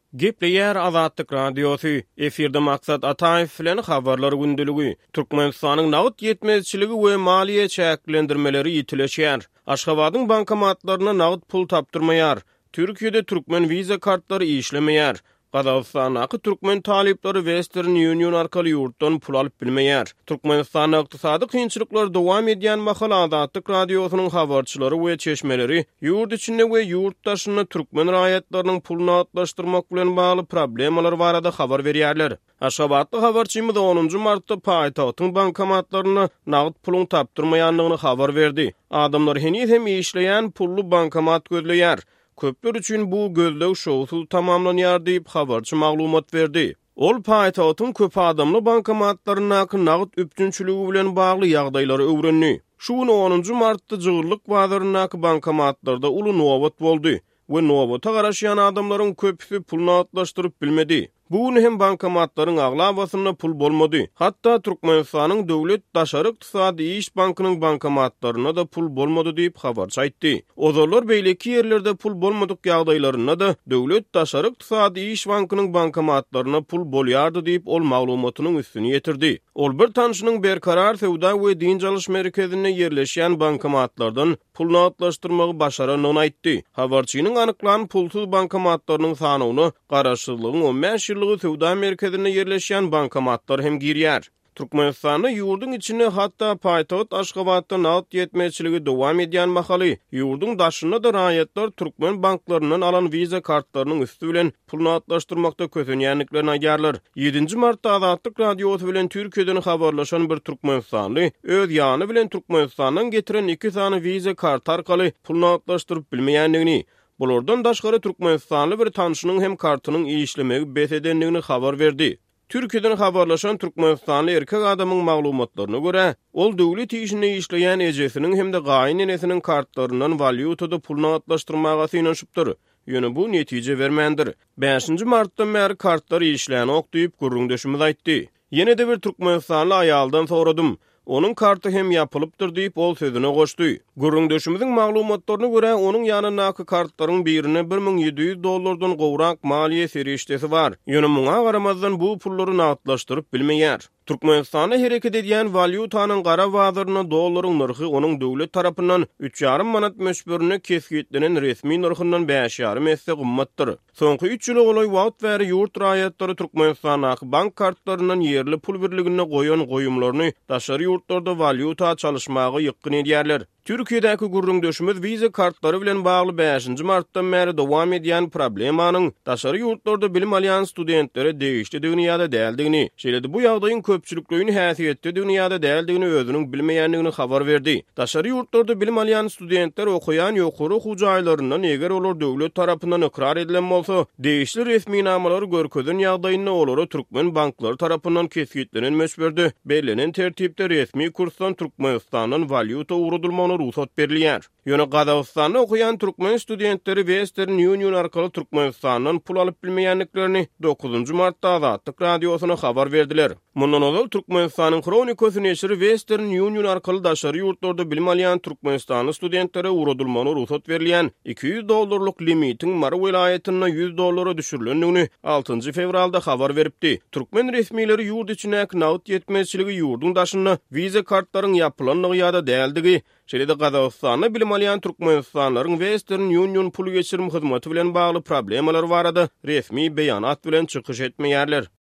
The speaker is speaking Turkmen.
Gepleýär Azatlyk Radiosu. Efirde maksat Ataýew bilen habarlar gündüligi. Türkmenistanyň nagd ýetmezçiligi we maliýe çäklendirmeleri ýitileşýär. Aşgabatyň bankomatlaryna nagd pul tapdyrmaýar. Türkiýede türkmen viza kartlary işlemeýär. Gazagystanyň türkmen talipleri Western Union arkaly ýurtdan pul alyp bilmeýär. Türkmenistanyň ykdysady kynçylyklar dowam edýän mahal Azatlyk Radiosynyň habarçylary we çeşmeleri ýurt içinde we ýurtdaşyny türkmen raýatlarynyň puluny atlaşdyrmak bilen bagly problemalar barada habar berýärler. Aşgabatly habarçymyz 10 martda paýtagtyň bankomatlaryna nagd puluň tapdyrmaýanlygyny habar berdi. Adamlar hem işleýän pullu bankomat gözleýär. Köpler üçin bu gözleg şowsuz tamamlanýar diýip habarçy maglumat berdi. Ol paýtagtyň köp adamly bankomatlaryna nagd üptünçiligi bilen bagly ýagdaýlary öwrendi. Şuny 10 martda Jygyrlyk bazaryna bankomatlarda uly nowat boldy we nowata garaşýan adamlaryň köpüsi pulny atlaşdyryp bilmedi. Bu hem bankomatlaryň aglabasyna pul bolmady. Hatda Türkmenistanyň döwlet daşary ykdysady iş bankynyň bankomatlaryna da pul bolmady diýip habarçy aýtdy. Ozorlar beýleki ýerlerde pul bolmadyk ýagdaýlaryna da döwlet daşary ykdysady iş bankynyň bankomatlaryna pul bolýardy diýip ol maglumatynyň üstüne ýetirdi. Ol bir tanşynyň berkarar sewda we din çalyş merkezine ýerleşýän bankomatlardan pulny atlaşdyrmagy başaranyny aýtdy. Habarçynyň anyklanan pulsuz bankomatlarynyň sanyny garaşsyzlygyň 15 ýyllygy sewda merkezine ýerleşýän bankomatlar hem girýär. Türkmenistanyň ýurdun içine hatda paýtagat Aşgabatda nagd ýetmezçiligi dowam edýän mahaly ýurdun daşyna da raýatlar türkmen banklarynyň alan viza kartlarynyň üstü bilen pulny atlaşdyrmakda kösenýänliklerini aýarlar. 7 martda Azatlyk Radiosy bilen Türkiýeden habarlaşan bir türkmenistanly öz ýany bilen Türkmenistanyň getiren 2 sany viza kart arkaly pulny atlaşdyryp bilmeýänligini, bulardan daşgary Türkmenistanly bir tanşynyň hem kartynyň işlemegi besedenligini habar berdi. Türkiýeden habarlaşan Türkmenistanly erkek adamyň maglumatlaryna görä, ol döwlet işinde işleýän ejesiniň hem de gaýyn enesiniň kartlaryndan valyutada pulny atlaşdyrmaga synanypdyr. Ýöne bu netije bermendir. 5 martda mer kartlar işleýän okdyp gurrundeşimiz aýtdy. Ýene-de bir Türkmenistanly aýaldan soradym. Onun kartı hem yapılıptır diýip ol sözüne goşdy. Gurrundeşimiziň maglumatlaryna görä, onun ýanynaky kartlaryň birine $1700 gowrak maliýe serişdesi bar. Ýöne muňa garamazdan bu pullary nagdlaşdyryp bilmeýär. Türkmenistana hereket edýän valyutanyň gara bazaryna dollaryň narhy onuň döwlet tarapyndan 3,5 manat meşberine kesgitlenen resmi narhyndan 5,5 esse gymmatdyr. Soňky 3 ýyl olay wagt bäri ýurt raýatlary Türkmenistanyň bank kartlarynyň ýerli pul birligine goýan goýumlaryny daşary ýurtlarda valyuta çalyşmagy ýykyn edýärler. Türkiýedäki gurrundeşimiz viza kartlary bilen bagly 5 martdan bäri dowam edýän problemanyň daşary ýurtlarda bilim alýan studentlere degişli dünýäde däldigini, şeýle bu ýagdaýyň köpçülikligini häsiýetli dünýäde däldigini özüniň bilmeýänligini habar berdi. Daşary ýurtlarda bilim alýan studentler okuyan ýokary hujaýlaryndan eger olar döwlet tarapyndan ikrar edilen bolsa, degişli resmi namalar görkezden ýagdaýyny olary türkmen banklary tarapyndan kesgitlenen meşberde belenen tertipde resmi kursdan Türkmenistanyň valyuta ugrudylmagyna ruhsat berilýär. Ýöne Gazagystanda okuyan türkmen studentleri Western Union arkaly Türkmenistanyň pul alyp bilmeýänliklerini 9 martda Azatlyk Radiosyna habar berdiler. Mundan ozal Türkmenistanyň kronikasy neşri Western Union arkaly daşary ýurtlarda bilim alýan Türkmenistanyň studentlere ugrudylmagyna ruhsat berilýän $200 limitiň Mara welaýatyna $100 düşürilendigini 6 fevralda habar beripdi. Türkmen resmileri ýurt içindäki nagd ýetmezçiligi ýurdun daşyna viza kartlaryň ýapylanlygy ýa-da däldigi, şeýle-de Gazagystanyň bilim alýan türkmenistanlaryň Western Union pul geçirim hyzmaty bilen bagly problemalar barada resmi beýanat bilen çykyş etmeýärler.